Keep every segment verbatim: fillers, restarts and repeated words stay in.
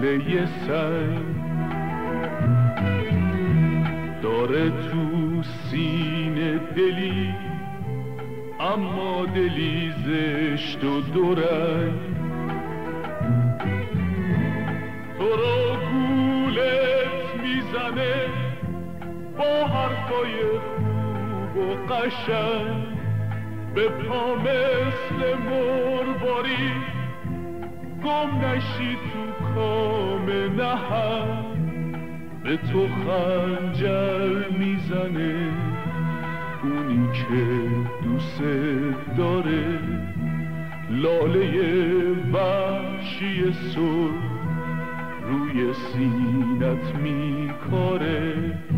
لاله سنگ داره تو سینه دلی، اما دلی زشت و دورنگ. تو رو گولت میزنه با حرفای خوب و قشنگ، به پا مثل مرباری گم نشی تو کام نهنگ. به تو خنجر میزنه اونی که دوست داره، لاله وحشی سرخ روی سینت میکاره.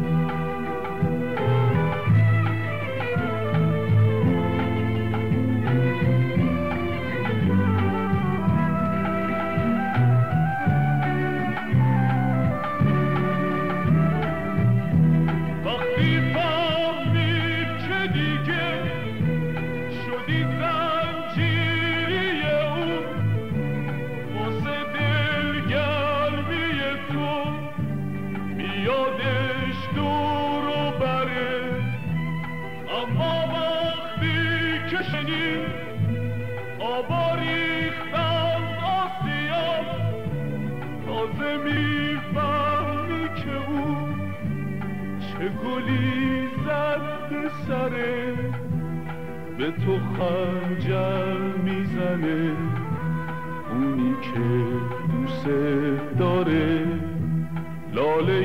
آبا ریختم آسیا، تازه میفهمی که او چه گلی زد به سره. به تو خنجر میزنه اونی که دوست داره، لاله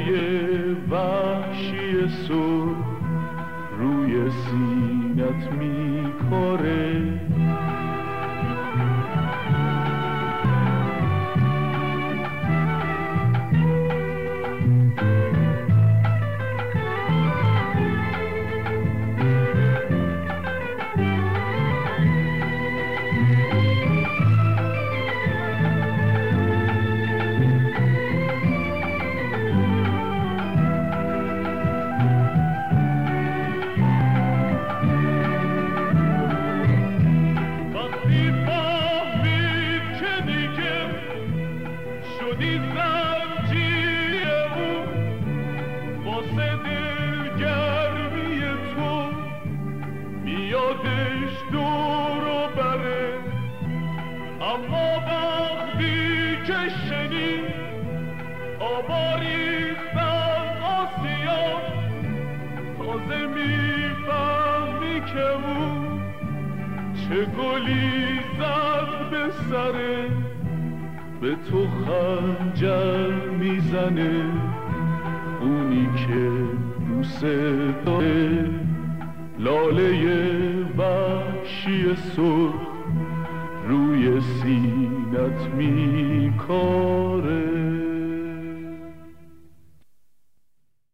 وحشی سرخ روی سینت میکاره. شدی زنجیر او واسه دلگرمی تو، میادش دورو بره. اما وقتی که شنید آبا ریختن آسیا، تازه میفهمی که او چه گلی زد به سره. به تو خنجر میزنه اونی که دوست داره، لاله وحشی سرخ روی سینت میکاره.